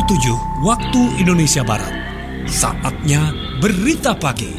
7 waktu Indonesia Barat. Saatnya berita pagi.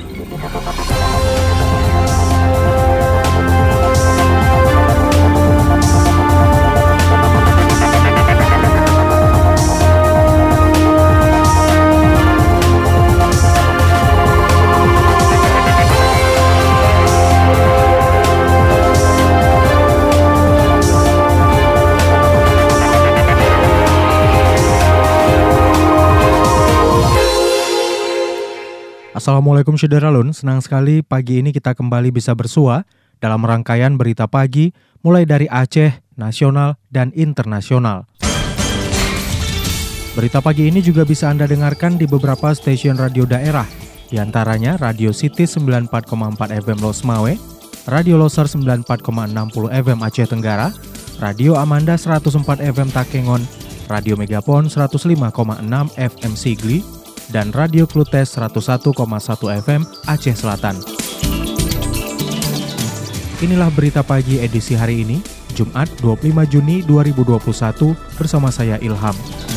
Assalamualaikum Syederalun, senang sekali pagi ini kita kembali bisa bersua dalam rangkaian berita pagi mulai dari Aceh, nasional, dan internasional. Berita pagi ini juga bisa Anda dengarkan di beberapa stasiun radio daerah, di antaranya Radio City 94,4 FM Losmawe, Radio Loser 94,60 FM Aceh Tenggara, Radio Amanda 104 FM Takengon, Radio Megapon 105,6 FM Sigli, dan Radio Klutes 101,1 FM Aceh Selatan. Inilah berita pagi edisi hari ini, Jumat 25 Juni 2021 bersama saya Ilham.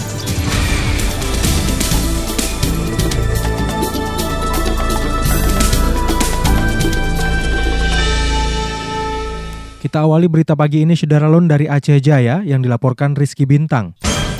Kita awali berita pagi ini Syederalun dari Aceh Jaya yang dilaporkan Rizky Bintang.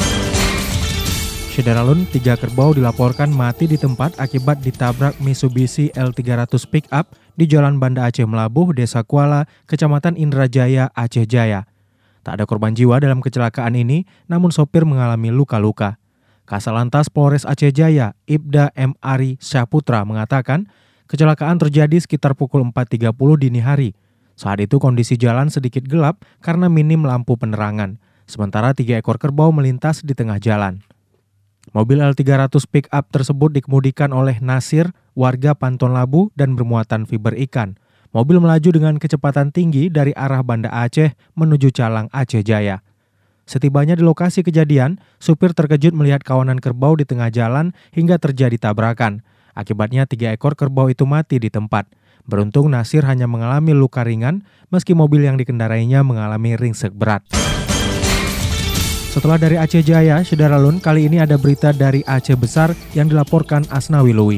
Syederalun, 3 kerbau dilaporkan mati di tempat akibat ditabrak Mitsubishi L300 pick-up di Jalan Banda Aceh Melabuh, Desa Kuala, Kecamatan Indrajaya, Aceh Jaya. Tak ada korban jiwa dalam kecelakaan ini, namun sopir mengalami luka-luka. Kasalantas Polres Aceh Jaya, Ibda M. Ari Syaputra mengatakan, kecelakaan terjadi sekitar pukul 4.30 dini hari. Saat itu kondisi jalan sedikit gelap karena minim lampu penerangan, sementara 3 ekor kerbau melintas di tengah jalan. Mobil L300 pick-up tersebut dikemudikan oleh Nasir, warga Panton Labu dan bermuatan fiber ikan. Mobil melaju dengan kecepatan tinggi dari arah Banda Aceh menuju Calang, Aceh Jaya. Setibanya di lokasi kejadian, supir terkejut melihat kawanan kerbau di tengah jalan hingga terjadi tabrakan. Akibatnya 3 ekor kerbau itu mati di tempat. Beruntung Nasir hanya mengalami luka ringan, meski mobil yang dikendarainya mengalami ringsek berat. Setelah dari Aceh Jaya, Syederalun, kali ini ada berita dari Aceh Besar yang dilaporkan Asnawi Lui.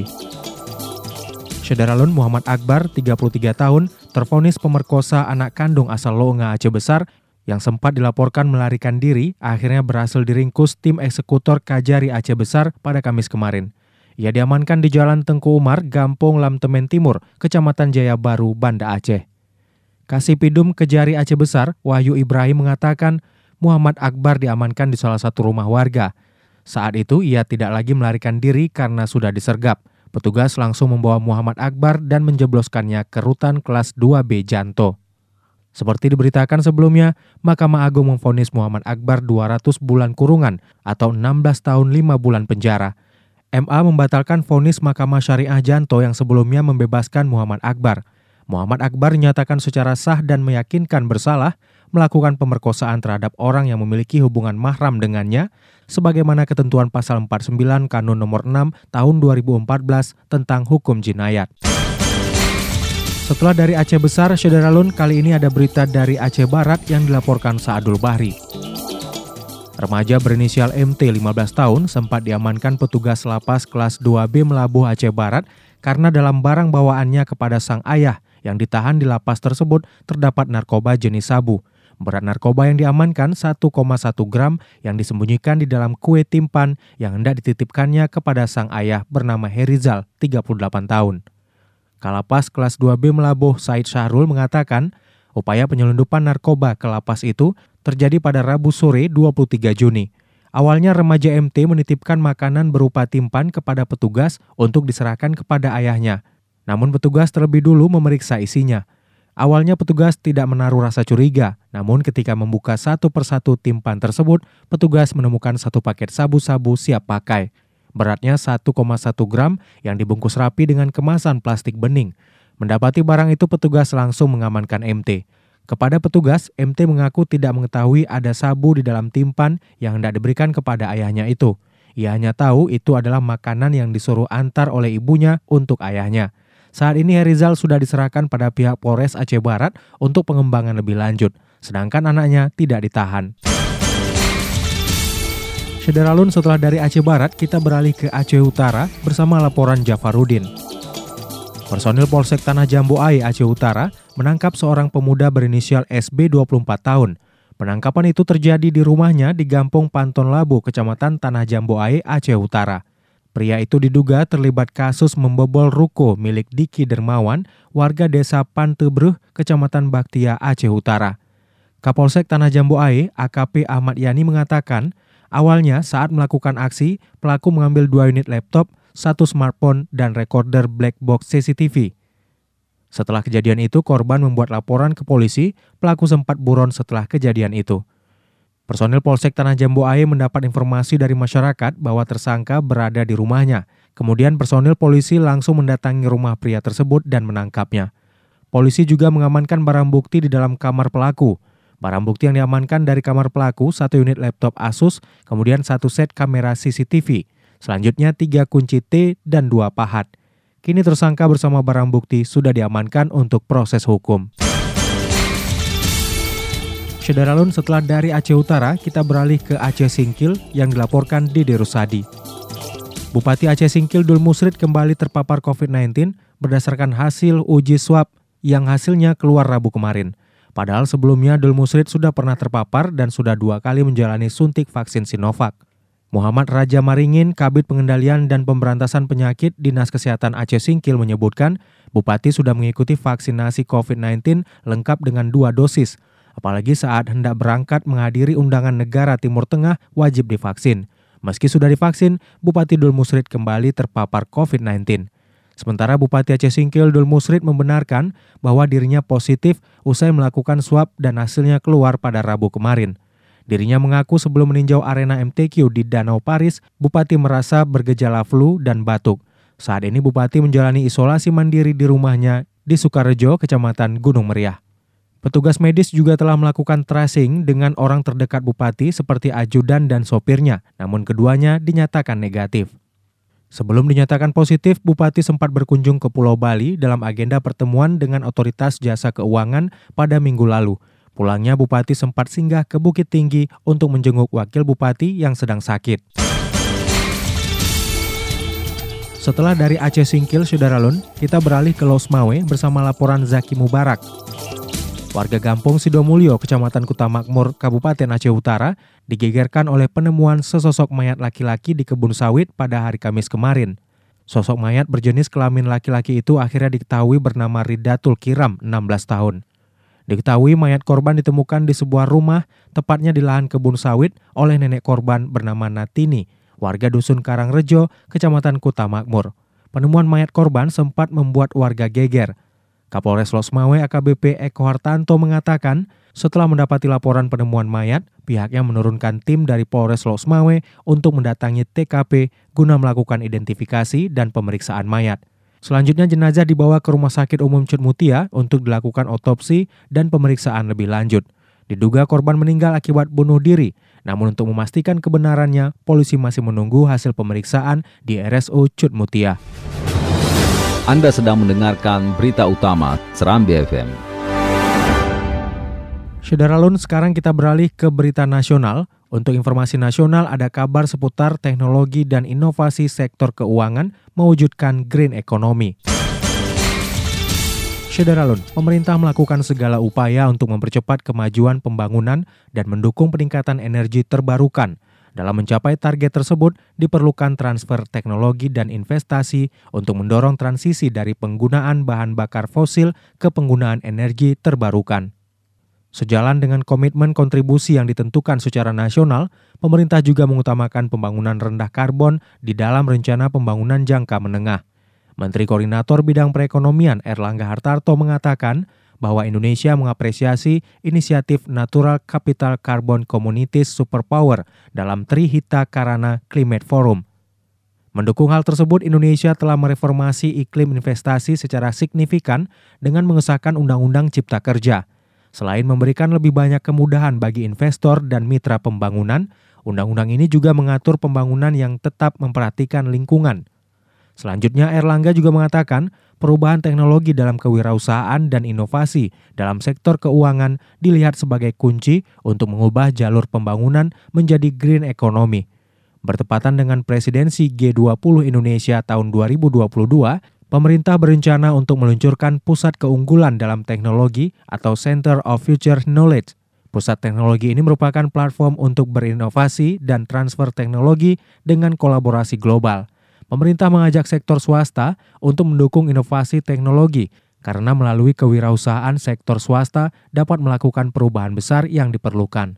Syederalun, Muhammad Akbar, 33 tahun, tervonis pemerkosa anak kandung asal Loonga Aceh Besar yang sempat dilaporkan melarikan diri, akhirnya berhasil diringkus tim eksekutor Kajari Aceh Besar pada Kamis kemarin. Ia diamankan di Jalan Tengku Umar, Gampong Lamtemen Timur, Kecamatan Jaya Baru, Banda Aceh. Kasipidum Kejari Aceh Besar, Wahyu Ibrahim mengatakan, Muhammad Akbar diamankan di salah satu rumah warga. Saat itu ia tidak lagi melarikan diri karena sudah disergap. Petugas langsung membawa Muhammad Akbar dan menjebloskannya ke rutan kelas 2B Janto. Seperti diberitakan sebelumnya, Mahkamah Agung memvonis Muhammad Akbar 200 bulan kurungan atau 16 tahun 5 bulan penjara. MA membatalkan vonis Mahkamah Syariah Janto yang sebelumnya membebaskan Muhammad Akbar. Muhammad Akbar dinyatakan secara sah dan meyakinkan bersalah melakukan pemerkosaan terhadap orang yang memiliki hubungan mahram dengannya, sebagaimana ketentuan pasal 49 Kanun nomor 6 tahun 2014 tentang hukum jinayat. Setelah dari Aceh Besar, Syederalun, kali ini ada berita dari Aceh Barat yang dilaporkan Saadul Bahri. Remaja berinisial MT 15 tahun sempat diamankan petugas lapas kelas 2B Melabuh Aceh Barat karena dalam barang bawaannya kepada sang ayah yang ditahan di lapas tersebut terdapat narkoba jenis sabu. Berat narkoba yang diamankan 1,1 gram yang disembunyikan di dalam kue timpan yang hendak dititipkannya kepada sang ayah bernama Herizal, 38 tahun. Kalapas kelas 2B Melabuh Said Syahrul mengatakan, upaya penyelundupan narkoba ke lapas itu terjadi pada Rabu sore 23 Juni. Awalnya remaja MT menitipkan makanan berupa timpan kepada petugas untuk diserahkan kepada ayahnya. Namun petugas terlebih dulu memeriksa isinya. Awalnya petugas tidak menaruh rasa curiga, namun ketika membuka satu persatu timpan tersebut, petugas menemukan satu paket sabu-sabu siap pakai. Beratnya 1,1 gram yang dibungkus rapi dengan kemasan plastik bening. Mendapati barang itu, petugas langsung mengamankan MT. Kepada petugas, MT mengaku tidak mengetahui ada sabu di dalam timpan yang hendak diberikan kepada ayahnya itu. Ia hanya tahu itu adalah makanan yang disuruh antar oleh ibunya untuk ayahnya. Saat ini Herizal sudah diserahkan pada pihak Polres Aceh Barat untuk pengembangan lebih lanjut, sedangkan anaknya tidak ditahan. Syederalun, setelah dari Aceh Barat, kita beralih ke Aceh Utara bersama laporan Jafarudin. Personil Polsek Tanah Jambu Aye Aceh Utara menangkap seorang pemuda berinisial SB 24 tahun. Penangkapan itu terjadi di rumahnya di Gampong Panton Labu, Kecamatan Tanah Jambu Aye, Aceh Utara. Pria itu diduga terlibat kasus membobol ruko milik Diki Dermawan, warga desa Pantebruh, Kecamatan Baktia, Aceh Utara. Kapolsek Tanah Jambu Aye, AKP Ahmad Yani mengatakan, awalnya saat melakukan aksi, pelaku mengambil 2 unit laptop, 1 smartphone, dan recorder black box CCTV. Setelah kejadian itu, korban membuat laporan ke polisi, pelaku sempat buron setelah kejadian itu. Personil Polsek Tanah Jambu Aye mendapat informasi dari masyarakat bahwa tersangka berada di rumahnya. Kemudian personil polisi langsung mendatangi rumah pria tersebut dan menangkapnya. Polisi juga mengamankan barang bukti di dalam kamar pelaku. Barang bukti yang diamankan dari kamar pelaku, 1 unit laptop Asus, kemudian 1 set kamera CCTV. Selanjutnya 3 kunci T dan 2 pahat. Kini tersangka bersama barang bukti sudah diamankan untuk proses hukum. Syederalun, setelah dari Aceh Utara, kita beralih ke Aceh Singkil yang dilaporkan Dede Rusadi. Bupati Aceh Singkil Dul Musrid kembali terpapar COVID-19 berdasarkan hasil uji swab yang hasilnya keluar Rabu kemarin. Padahal sebelumnya Dul Musrid sudah pernah terpapar dan sudah 2 kali menjalani suntik vaksin Sinovac. Muhammad Raja Maringin, Kabid Pengendalian dan Pemberantasan Penyakit Dinas Kesehatan Aceh Singkil menyebutkan, Bupati sudah mengikuti vaksinasi COVID-19 lengkap dengan 2 dosis. Apalagi saat hendak berangkat menghadiri undangan negara Timur Tengah wajib divaksin. Meski sudah divaksin, Bupati Dul Musrid kembali terpapar COVID-19. Sementara Bupati Aceh Singkil Dul Musrid membenarkan bahwa dirinya positif usai melakukan swab dan hasilnya keluar pada Rabu kemarin. Dirinya mengaku sebelum meninjau arena MTQ di Danau Paris, Bupati merasa bergejala flu dan batuk. Saat ini Bupati menjalani isolasi mandiri di rumahnya di Sukarejo, Kecamatan Gunung Meriah. Petugas medis juga telah melakukan tracing dengan orang terdekat Bupati seperti ajudan dan sopirnya, namun keduanya dinyatakan negatif. Sebelum dinyatakan positif, Bupati sempat berkunjung ke Pulau Bali dalam agenda pertemuan dengan Otoritas Jasa Keuangan pada minggu lalu. Pulangnya, Bupati sempat singgah ke Bukit Tinggi untuk menjenguk Wakil Bupati yang sedang sakit. Setelah dari Aceh Singkil, Syederalun, kita beralih ke Losmawe bersama laporan Zaki Mubarak. Warga Gampong Sidomulyo, Kecamatan Kuta Makmur, Kabupaten Aceh Utara, digegerkan oleh penemuan sesosok mayat laki-laki di kebun sawit pada hari Kamis kemarin. Sosok mayat berjenis kelamin laki-laki itu akhirnya diketahui bernama Ridatul Kiram, 16 tahun. Diketahui mayat korban ditemukan di sebuah rumah, tepatnya di lahan kebun sawit oleh nenek korban bernama Natini, warga Dusun Karangrejo, Kecamatan Kuta Makmur. Penemuan mayat korban sempat membuat warga geger. Kapolres Losmawe AKBP Eko Hartanto mengatakan, setelah mendapati laporan penemuan mayat, pihaknya menurunkan tim dari Polres Losmawe untuk mendatangi TKP guna melakukan identifikasi dan pemeriksaan mayat. Selanjutnya jenazah dibawa ke Rumah Sakit Umum Cut Mutia untuk dilakukan otopsi dan pemeriksaan lebih lanjut. Diduga korban meninggal akibat bunuh diri, namun untuk memastikan kebenarannya, polisi masih menunggu hasil pemeriksaan di RSU Cut Mutia. Anda sedang mendengarkan berita utama Serambi FM. Syederalun, sekarang kita beralih ke berita nasional. Untuk informasi nasional, ada kabar seputar teknologi dan inovasi sektor keuangan mewujudkan green economy. Syederalun, pemerintah melakukan segala upaya untuk mempercepat kemajuan pembangunan dan mendukung peningkatan energi terbarukan. Dalam mencapai target tersebut, diperlukan transfer teknologi dan investasi untuk mendorong transisi dari penggunaan bahan bakar fosil ke penggunaan energi terbarukan. Sejalan dengan komitmen kontribusi yang ditentukan secara nasional, pemerintah juga mengutamakan pembangunan rendah karbon di dalam rencana pembangunan jangka menengah. Menteri Koordinator Bidang Perekonomian Erlangga Hartarto mengatakan bahwa Indonesia mengapresiasi inisiatif Natural Capital Carbon Communities Superpower dalam Trihita Karana Climate Forum. Mendukung hal tersebut, Indonesia telah mereformasi iklim investasi secara signifikan dengan mengesahkan Undang-Undang Cipta Kerja. Selain memberikan lebih banyak kemudahan bagi investor dan mitra pembangunan, undang-undang ini juga mengatur pembangunan yang tetap memperhatikan lingkungan. Selanjutnya, Erlangga juga mengatakan perubahan teknologi dalam kewirausahaan dan inovasi dalam sektor keuangan dilihat sebagai kunci untuk mengubah jalur pembangunan menjadi green economy. Bertepatan dengan presidensi G20 Indonesia tahun 2022, pemerintah berencana untuk meluncurkan Pusat Keunggulan dalam Teknologi atau Center of Future Knowledge. Pusat teknologi ini merupakan platform untuk berinovasi dan transfer teknologi dengan kolaborasi global. Pemerintah mengajak sektor swasta untuk mendukung inovasi teknologi karena melalui kewirausahaan sektor swasta dapat melakukan perubahan besar yang diperlukan.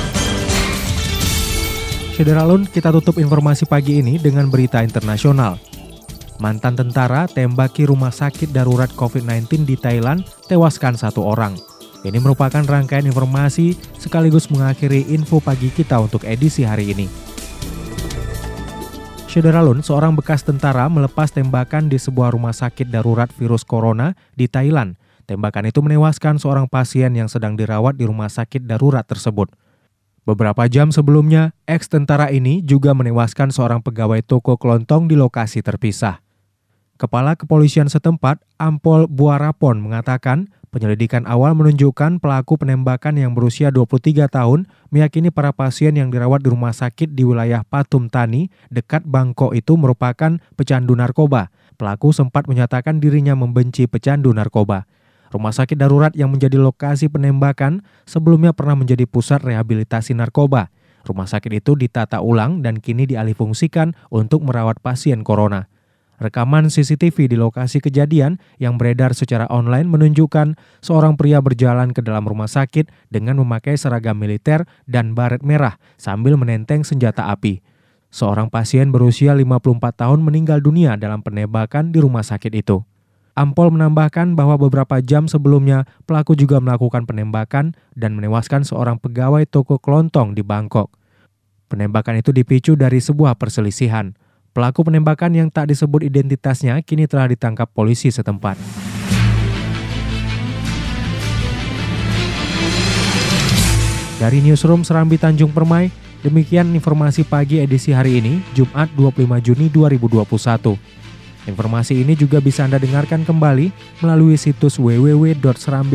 Syederalun, kita tutup informasi pagi ini dengan berita internasional. Mantan tentara tembaki rumah sakit darurat COVID-19 di Thailand, tewaskan 1 orang. Ini merupakan rangkaian informasi sekaligus mengakhiri info pagi kita untuk edisi hari ini. Syederalun, seorang bekas tentara melepas tembakan di sebuah rumah sakit darurat virus corona di Thailand. Tembakan itu menewaskan seorang pasien yang sedang dirawat di rumah sakit darurat tersebut. Beberapa jam sebelumnya, eks-tentara ini juga menewaskan seorang pegawai toko kelontong di lokasi terpisah. Kepala kepolisian setempat, Ampol Buarapon, mengatakan penyelidikan awal menunjukkan pelaku penembakan yang berusia 23 tahun meyakini para pasien yang dirawat di rumah sakit di wilayah Pathum Thani dekat Bangkok itu merupakan pecandu narkoba. Pelaku sempat menyatakan dirinya membenci pecandu narkoba. Rumah sakit darurat yang menjadi lokasi penembakan sebelumnya pernah menjadi pusat rehabilitasi narkoba. Rumah sakit itu ditata ulang dan kini dialihfungsikan untuk merawat pasien corona. Rekaman CCTV di lokasi kejadian yang beredar secara online menunjukkan seorang pria berjalan ke dalam rumah sakit dengan memakai seragam militer dan baret merah sambil menenteng senjata api. Seorang pasien berusia 54 tahun meninggal dunia dalam penembakan di rumah sakit itu. Ampol menambahkan bahwa beberapa jam sebelumnya pelaku juga melakukan penembakan dan menewaskan seorang pegawai toko kelontong di Bangkok. Penembakan itu dipicu dari sebuah perselisihan. Pelaku penembakan yang tak disebut identitasnya kini telah ditangkap polisi setempat. Dari Newsroom Serambi Tanjung Permai, demikian informasi pagi edisi hari ini, Jumat 25 Juni 2021. Informasi ini juga bisa Anda dengarkan kembali melalui situs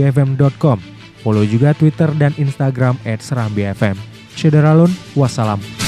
www.serambifm.com. Follow juga Twitter dan Instagram @serambifm. Syederalun, wassalam.